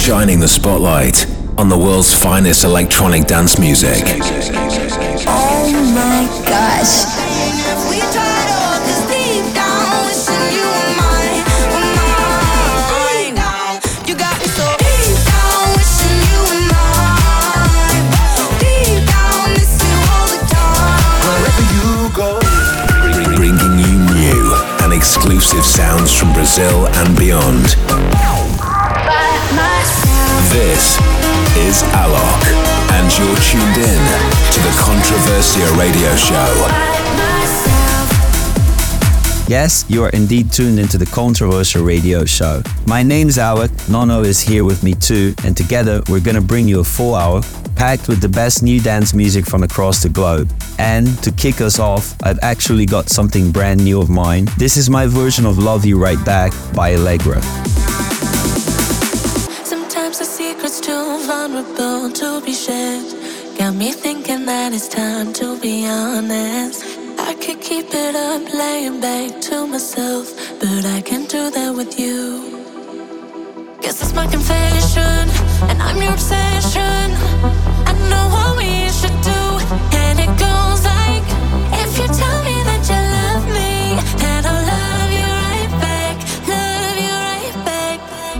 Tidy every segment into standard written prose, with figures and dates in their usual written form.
shining the spotlight on the world's finest electronic dance music. Oh my gosh. Bringing you new and exclusive sounds from Brazil and beyond. This is Alok, and you're tuned in to the Controversia Radio Show. Yes, you are indeed tuned into the Controversia Radio Show. My name's Alok, Nono is here with me too, and together we're gonna bring you a full hour packed with the best new dance music from across the globe. And to kick us off, I've actually got something brand new of mine. This is my version of Love You Right Back by Allegra. Sometimes the secret's too vulnerable to be shared. Got me thinking that it's time to be honest. I could keep it up, laying back to myself, but I can't do that with you. Guess it's my confession, and I'm your obsession. I know what we should do, and it goes like, if you tell me that you love me, and I'll love you right back, love you right back.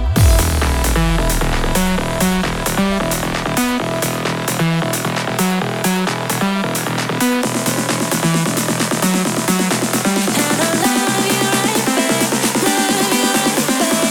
And I'll love you right back, love you right back.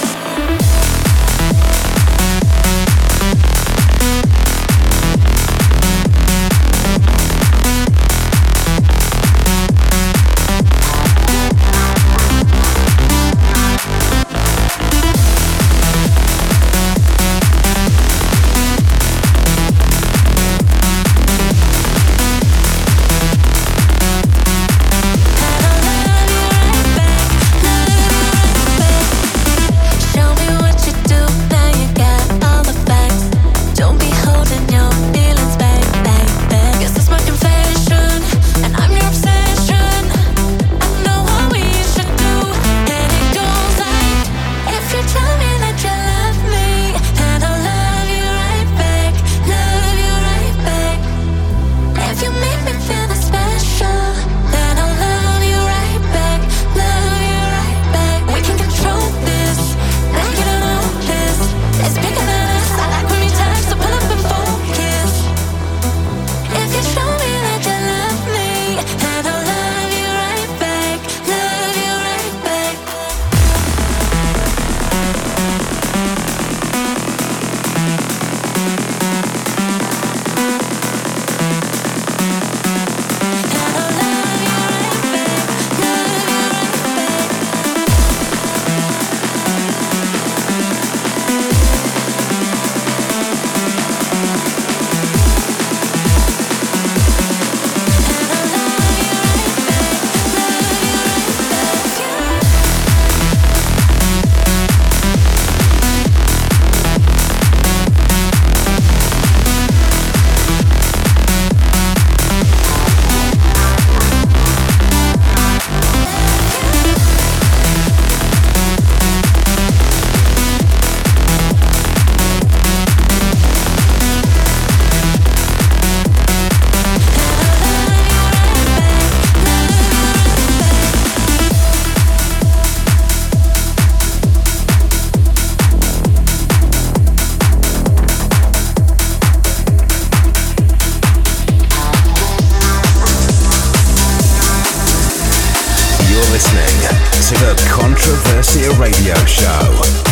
Controversia Radio Show.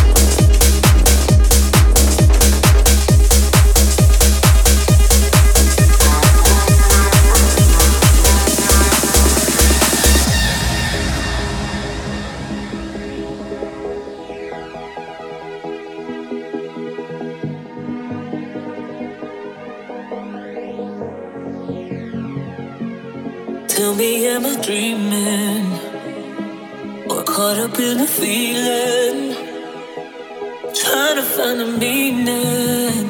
Tell me, am I dreaming? Or caught up in a feeling? Trying to find a meaning.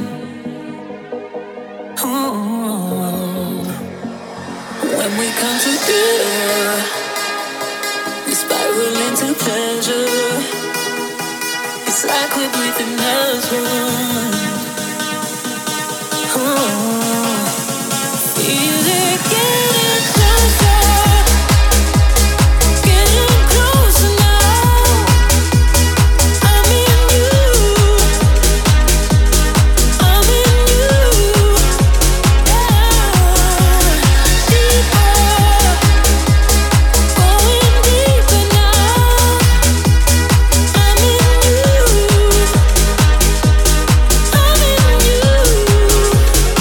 Ooh. When we come together, we spiral into pleasure. It's like we're breathing as one. Feel it getting closer, getting closer now. I'm in you, I'm in you, yeah. Deeper, going deeper now. I'm in you, I'm in you.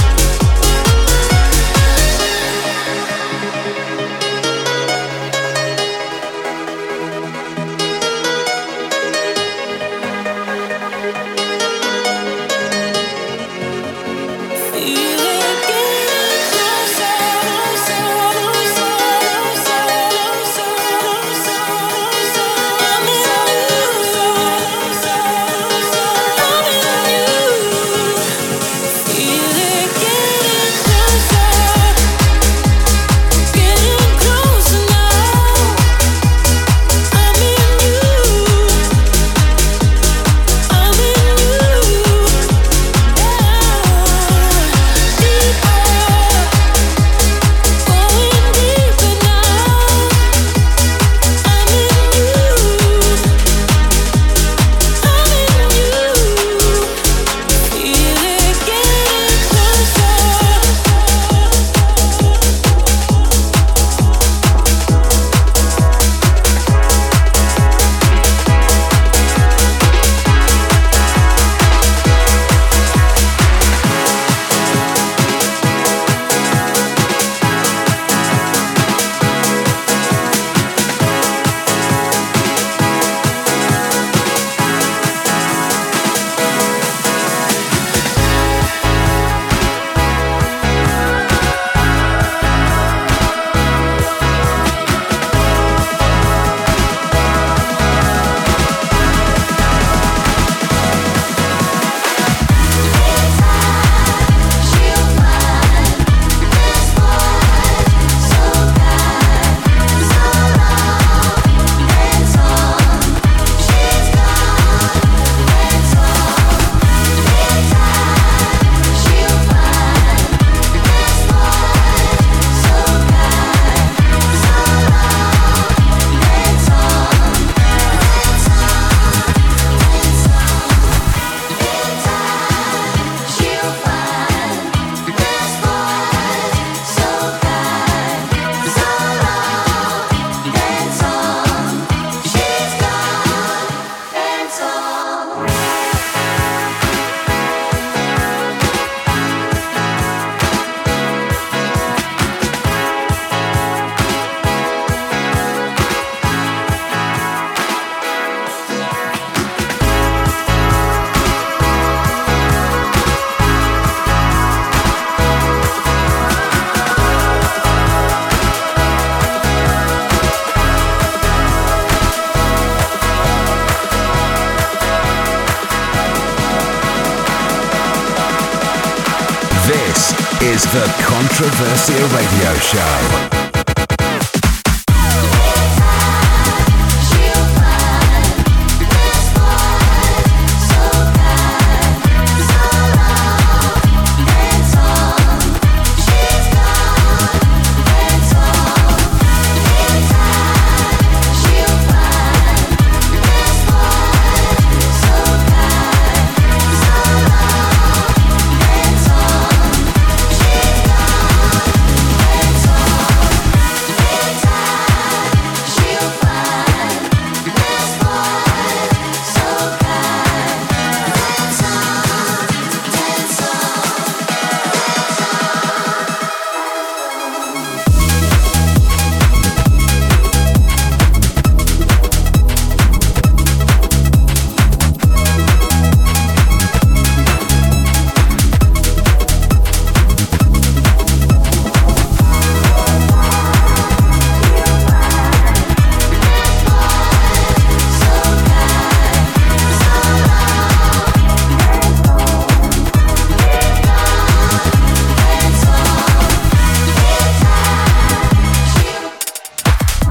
This is the Controversia Radio Show.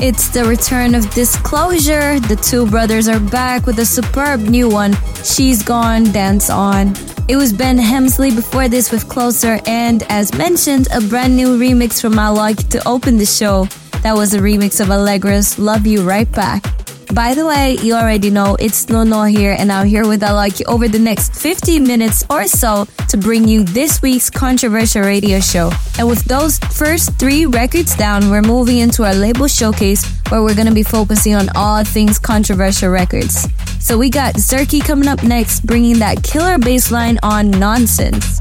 It's the return of Disclosure. The two brothers are back with a superb new one, She's Gone, Dance On. It was Ben Hemsley before this with Closer, and as mentioned, a brand new remix from Alok to open the show. That was a remix of Allegra's Love You Right Back. By the way, you already know it's Nono here, and I'm here with Alok over the next 15 minutes or so to bring you this week's controversial radio show. And with those first 3 records down, we're moving into our label showcase where we're going to be focusing on all things controversial records. So we got Zerky coming up next, bringing that killer bass line on Nonsense.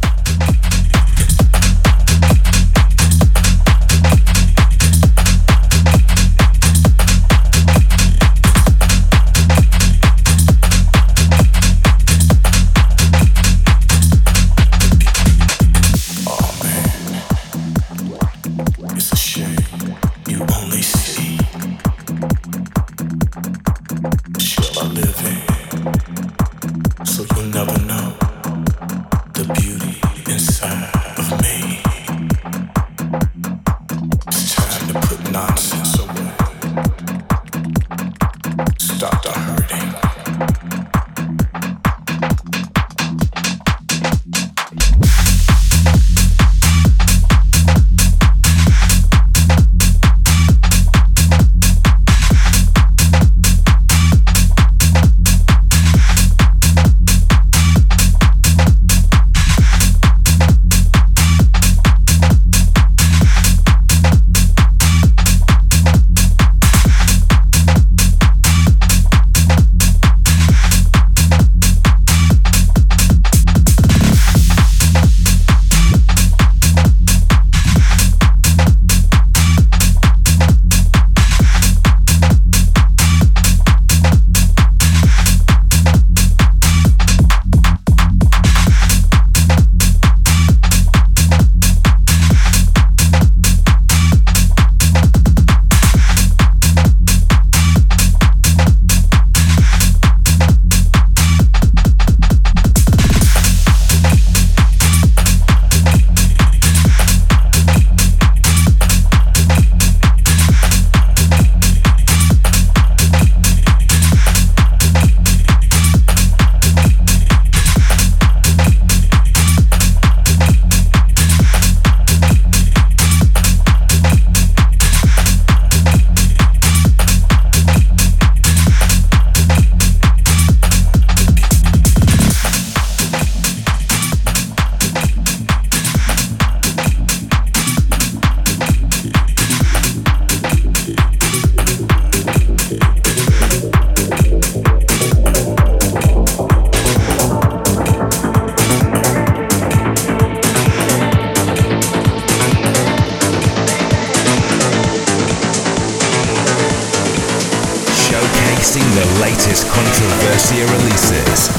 Controversia releases.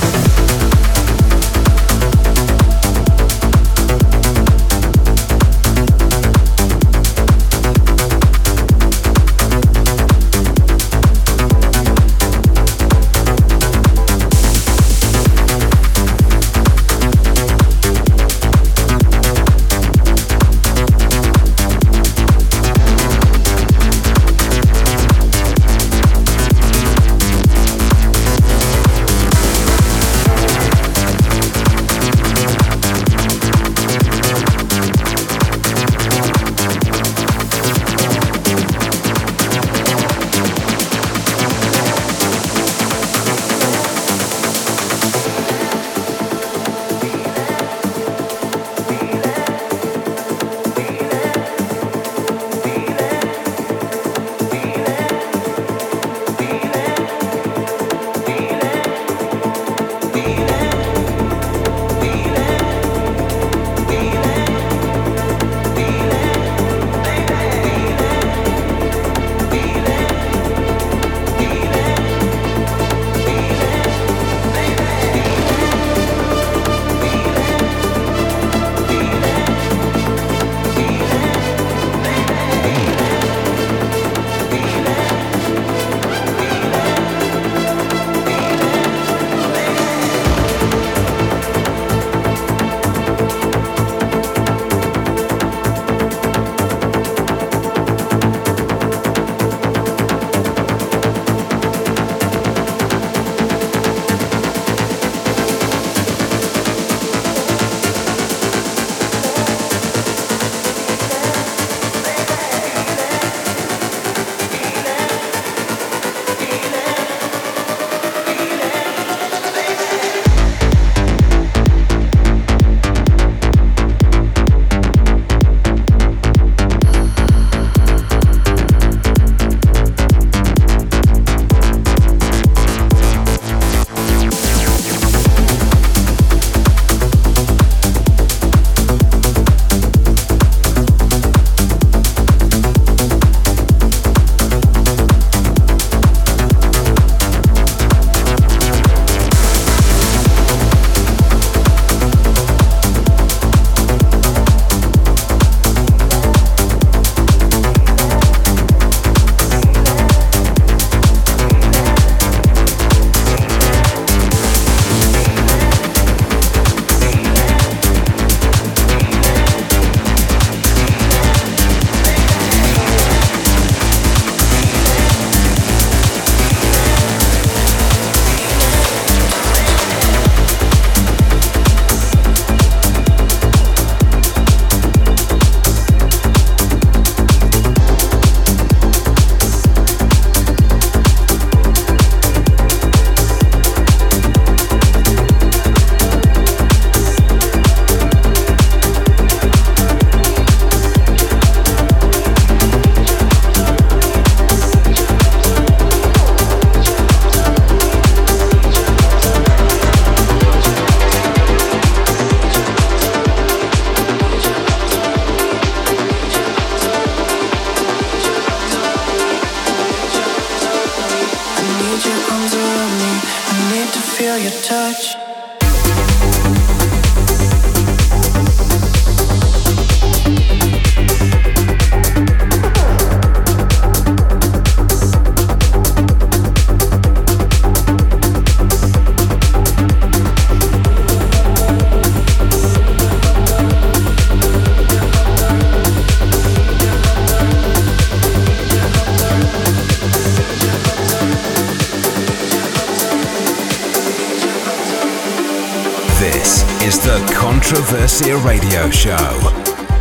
This is the Controversia Radio Show.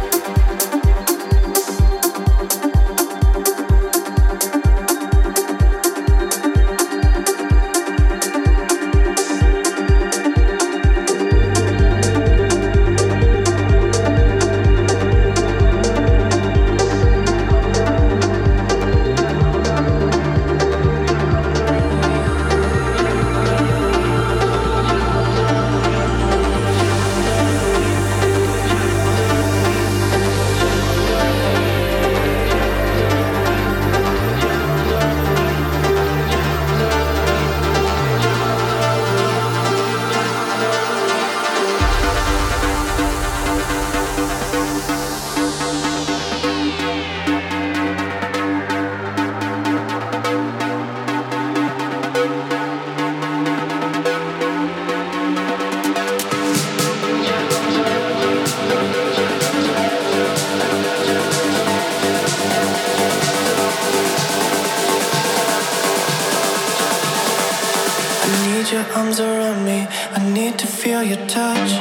Your arms around me, I need to feel your touch.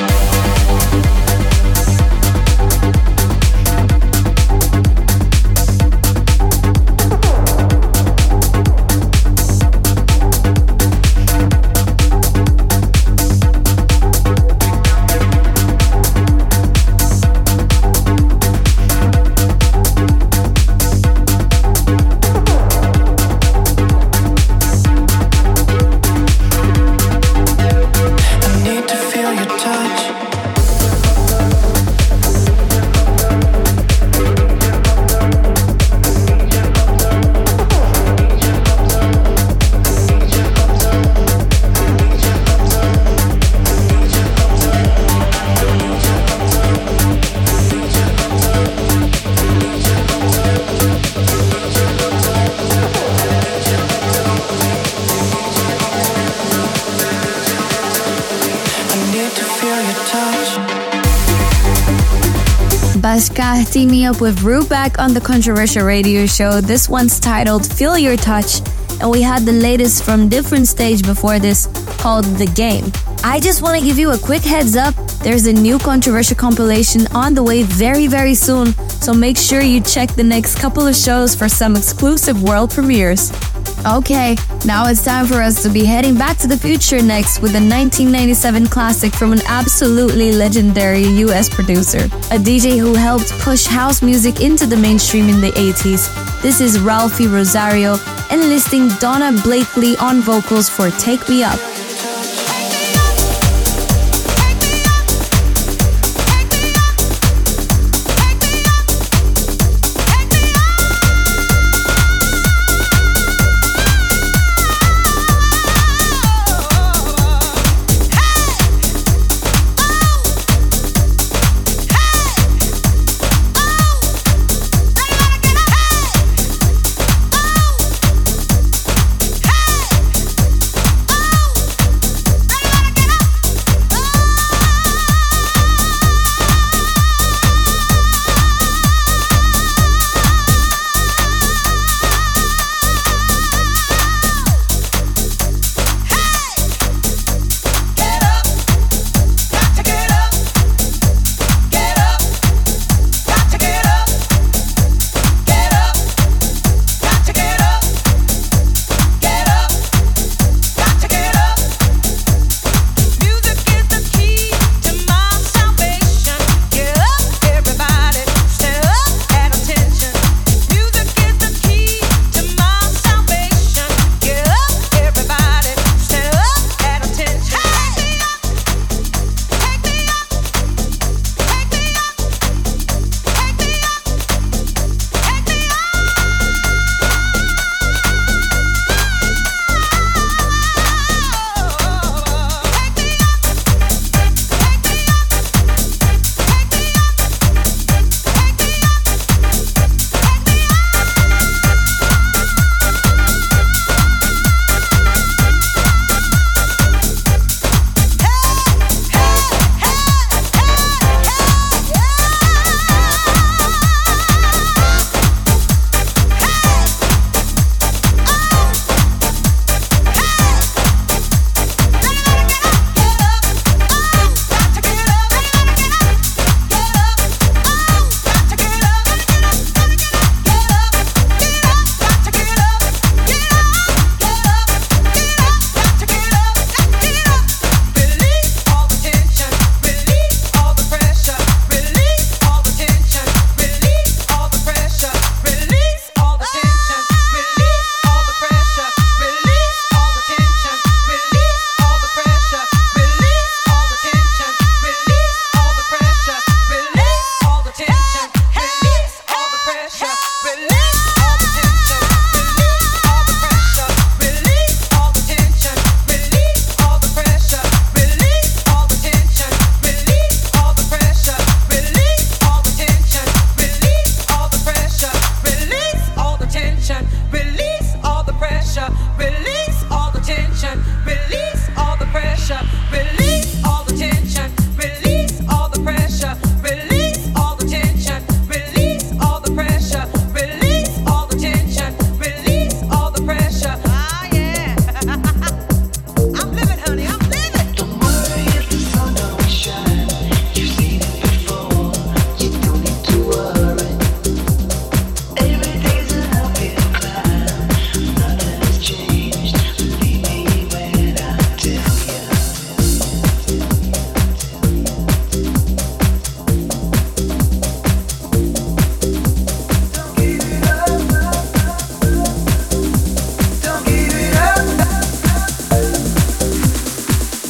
Bashka teaming me up with Rubak on the Controversia Radio Show. This one's titled Feel Your Touch, and we had the latest from Different Stage before this called The Game. I just want to give you a quick heads up. There's a new Controversia compilation on the way very, very soon, so make sure you check the next couple of shows for some exclusive world premieres. Okay, now it's time for us to be heading back to the future next with a 1997 classic from an absolutely legendary US producer, a DJ who helped push house music into the mainstream in the 80s. This is Ralphie Rosario, enlisting Donna Blakely on vocals for Take Me Up.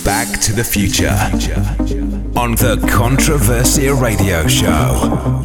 Back to the Future on the Controversia Radio Show.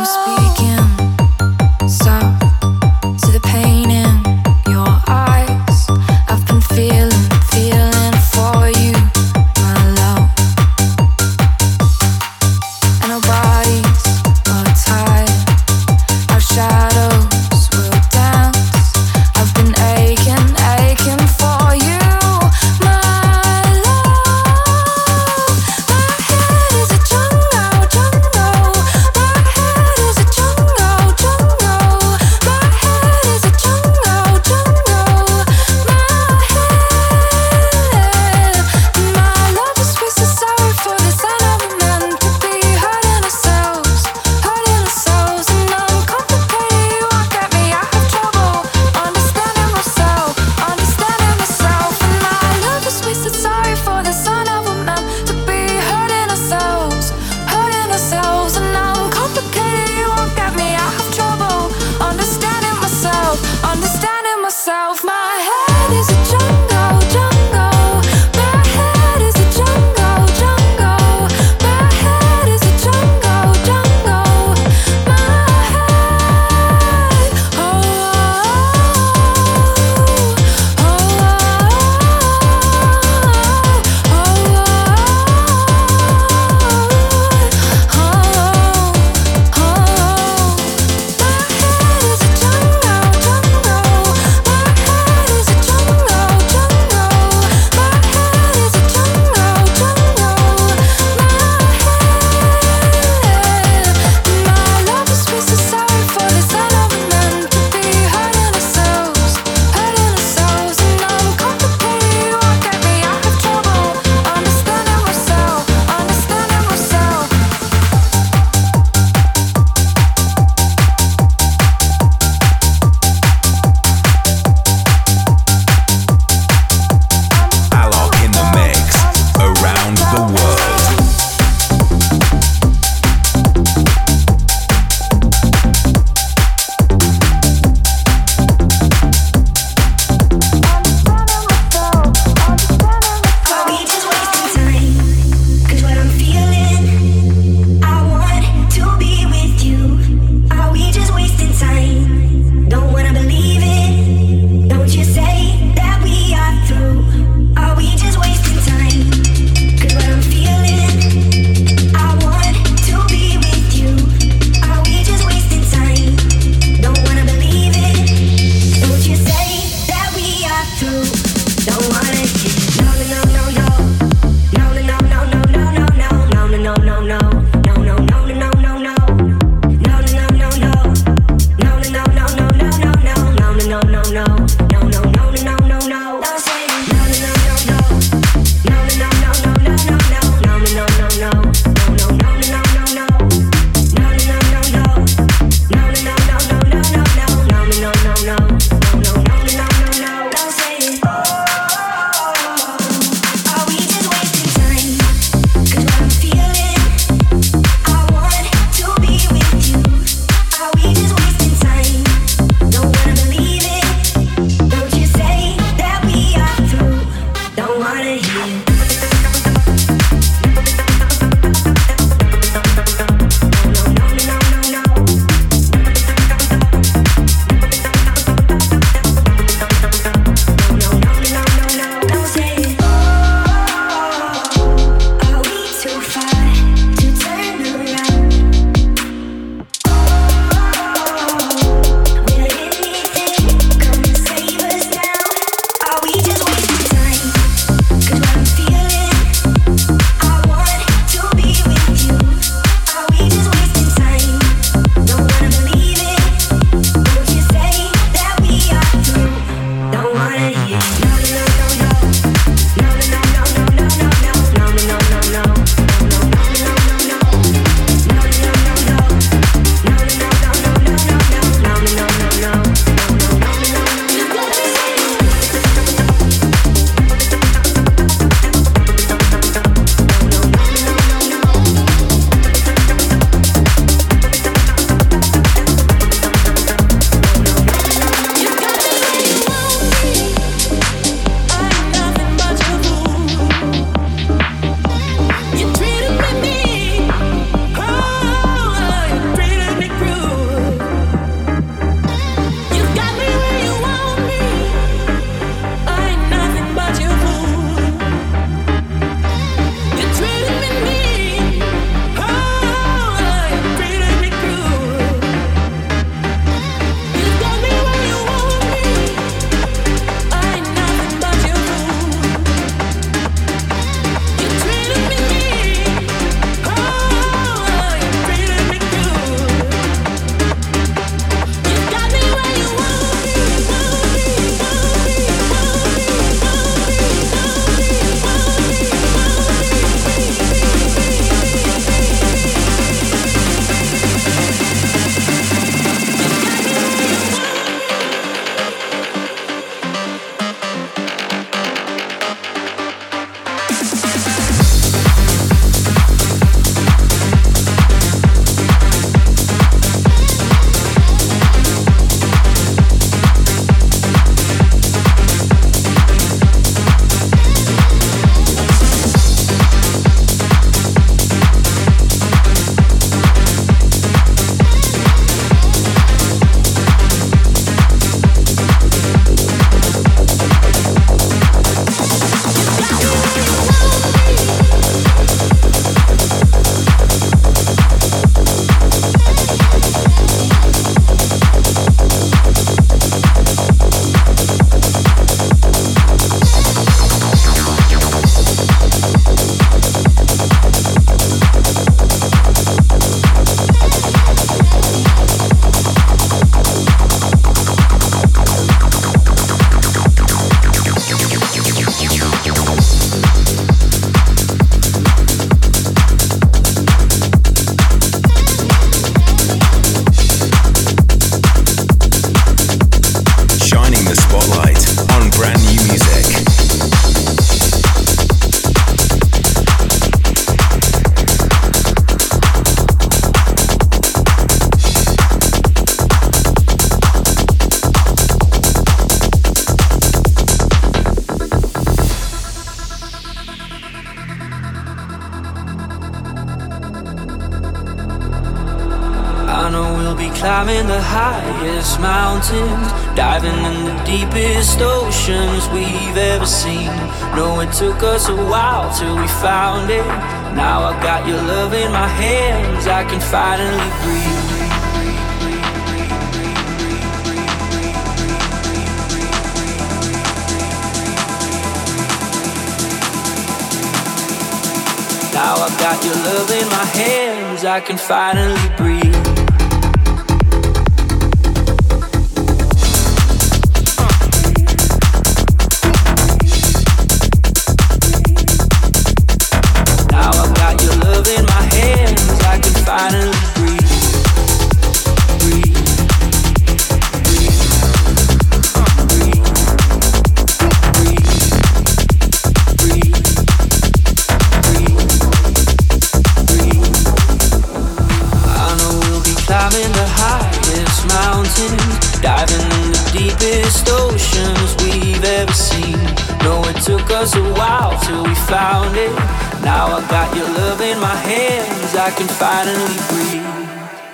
Jungle, my head is a jungle. we'll be climbing the highest mountains, diving in the deepest oceans we've ever seen. No, it took us a while till we found it. Now I got your love in my hands, I can finally breathe. Now I got your love in my hands, I can finally breathe. Now I got your love in my hands, I can finally breathe. Climbing the highest mountains, diving in the deepest oceans we've ever seen. No, it took us a while till we found it. Now I got your love in my hands, I can finally breathe.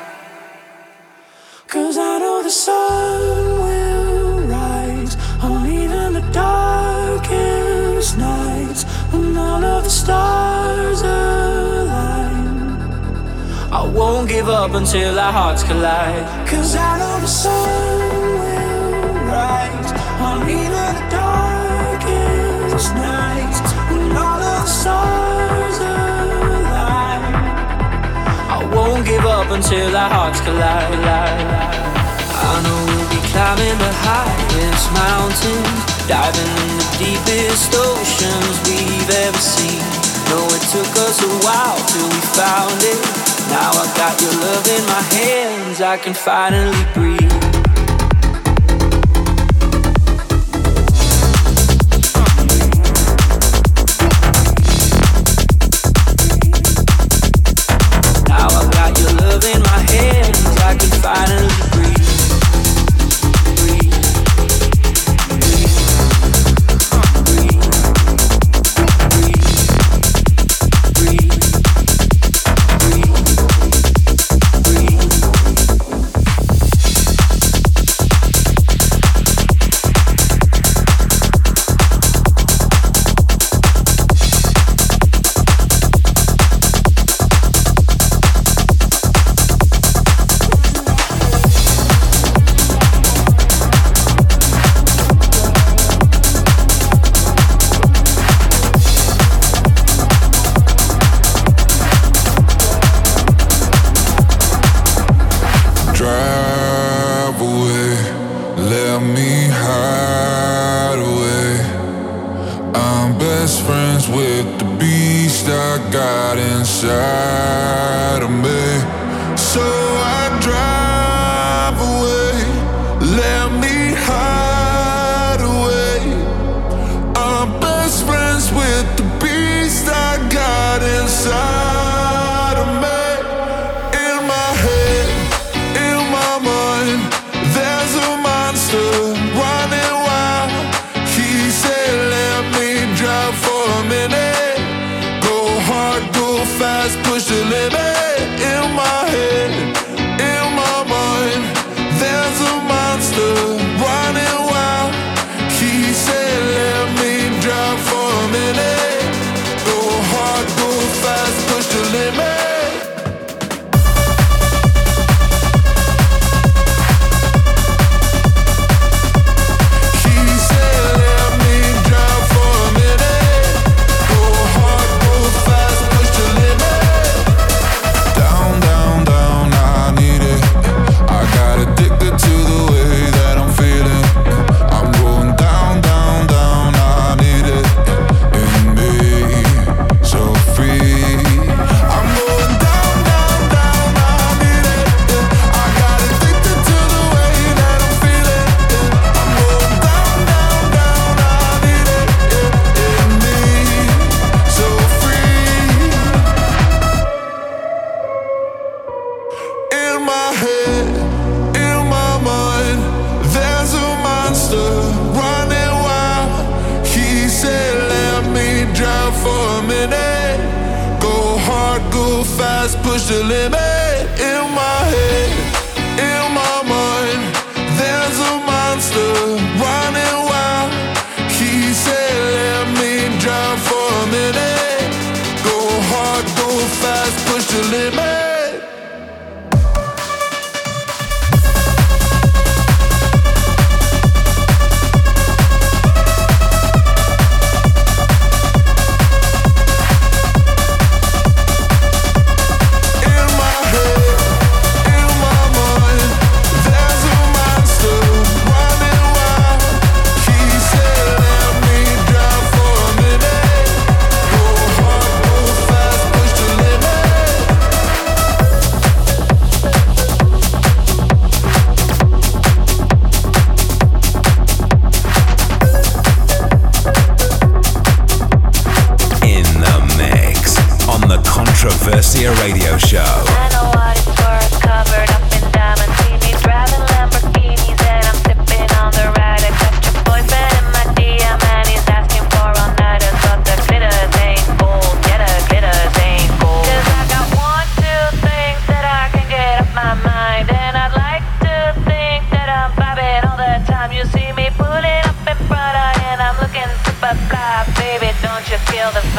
'Cause I know the sun will rise on even the darkest nights, when all of the stars align. I won't give up until our hearts collide. 'Cause I know the sun will rise on even the darkest nights, when all of the stars align. I won't give up until our hearts collide. I know we'll be climbing the highest mountains, diving in the deepest oceans we've ever seen. No, it took us a while till we found it. Now I got your love in my hands, I can finally breathe. Now I got your love in my hands, I can finally breathe. push the limit in my head,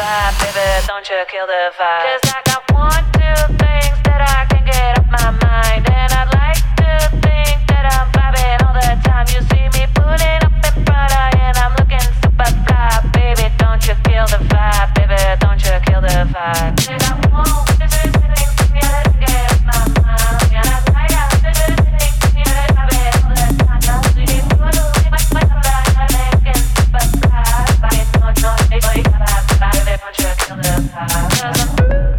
vibe, baby, don't you kill the vibe. 'Cause I got 1, 2 things that I can get off my mind, and I'd like to think that I'm vibing all the time. You see me pulling up in Prada, and I'm looking super fly, baby, don't you kill the vibe, baby, don't you kill the vibe. I got 1, 2 things that I can get off my mind, and I'd like to think that I'm vibing all the time. You see me pulling up in Prada, and I'm looking super fly, baby, don't you kill the vibe, baby, don't you kill the vibe.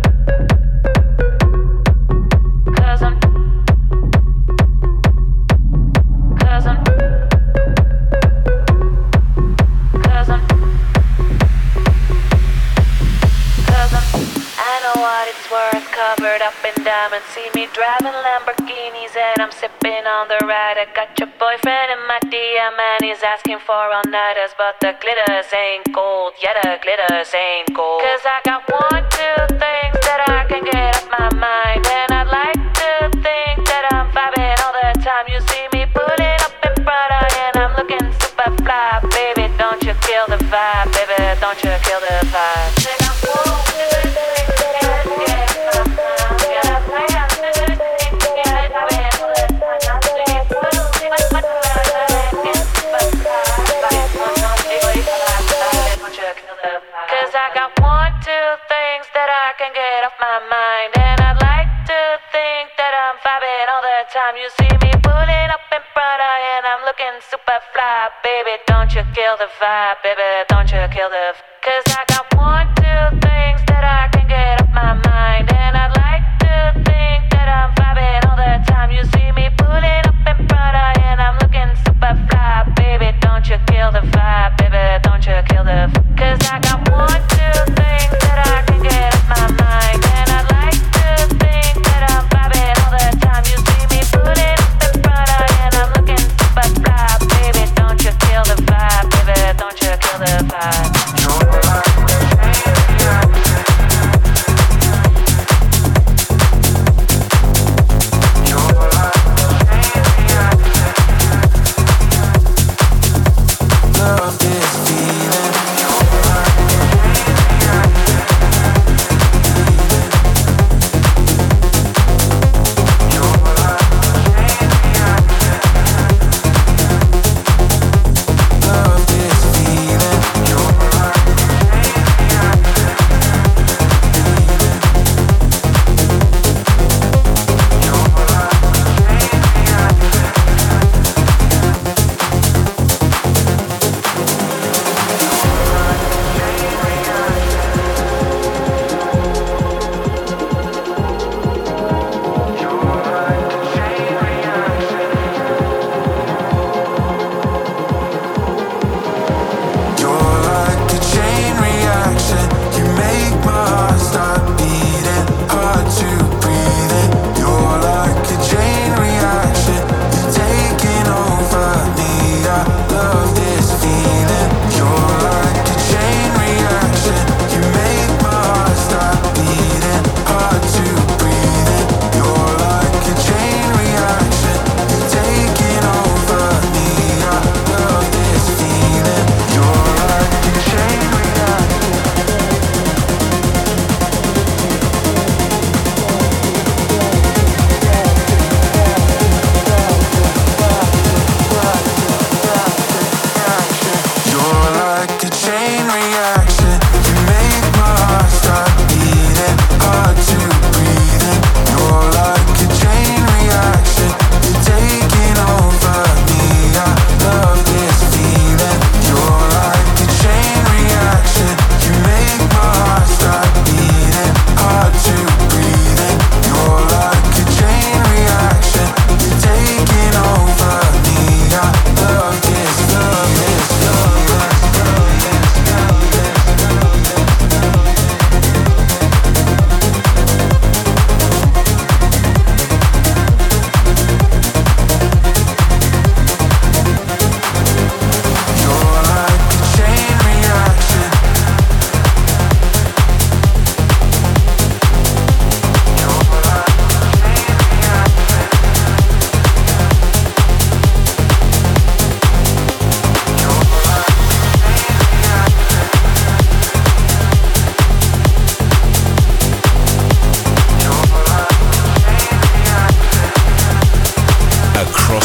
Covered up in diamonds, see me driving Lamborghinis and I'm sipping on the ride. I got your boyfriend in my DM and he's asking for all-nighters, but the glitters ain't gold, yeah, the glitters ain't gold. 'Cause I got 1, 2 things that I can get off my mind, and I'd like to think that I'm vibing all the time. You see me pulling up in Prada and I'm looking super fly, baby, don't you kill the vibe, baby, don't you kill the vibe. I got 1, 2 things that I can get off my mind. Cause I got 1, 2 things that I can get off my mind, and I'd like to think that I'm vibing all the time. You see me pulling up in Prada and I'm looking super fly, baby, don't you kill the vibe, baby, don't you kill the vibe. Cause I got 1, 2 things that I can get off my mind, and I'd like to think that I'm vibing all the time. You see me pulling up in Prada and I'm looking super fly, baby, don't you kill the vibe, baby, don't you kill the vibe. Cause I got 1, 2 things that I can get off my mind, and I'd like to think that I'm vibing all the time. You see me pulling up in Prada and I'm looking super fly, baby, don't you kill the vibe, baby, don't you kill the vibe.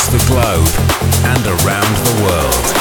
across the globe and around the world.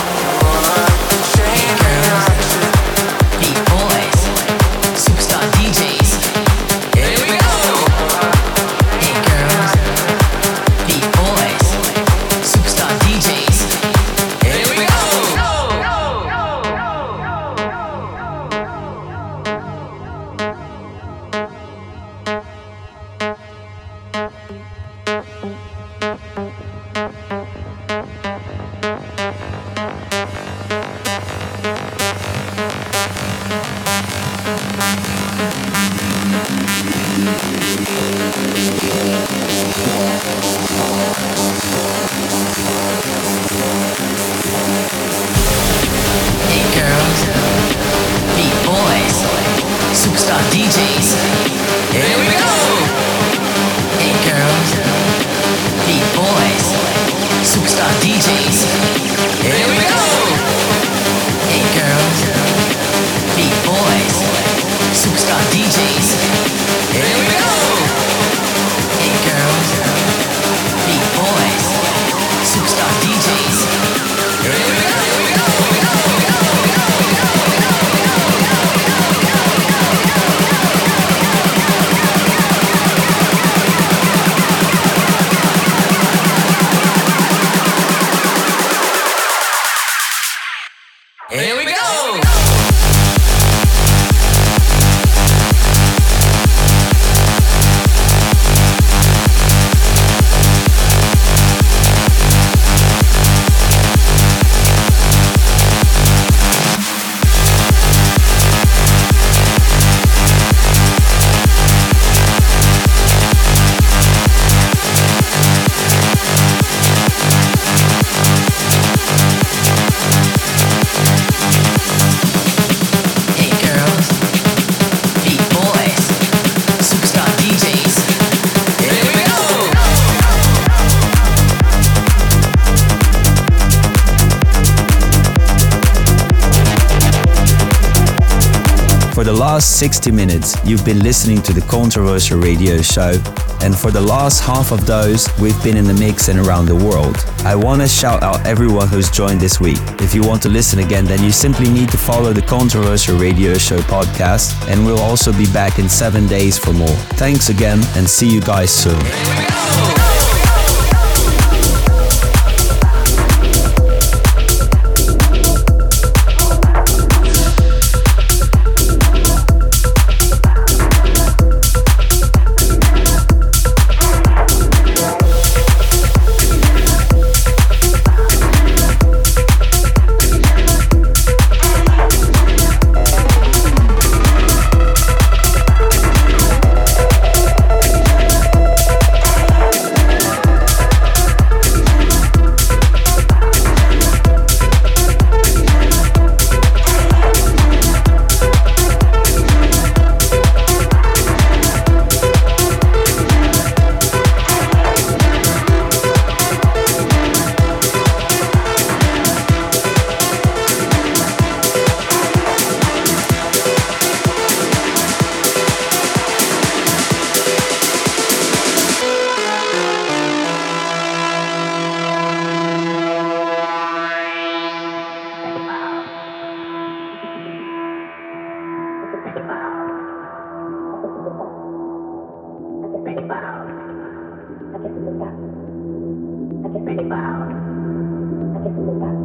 For the last 60 minutes, you've been listening to the Controversial Radio Show, and for the last half of those, we've been in the mix and around the world. I want to shout out everyone who's joined this week. If you want to listen again, then you simply need to follow the Controversial Radio Show podcast, and we'll also be back in 7 days for more. Thanks again, and see you guys soon. I guess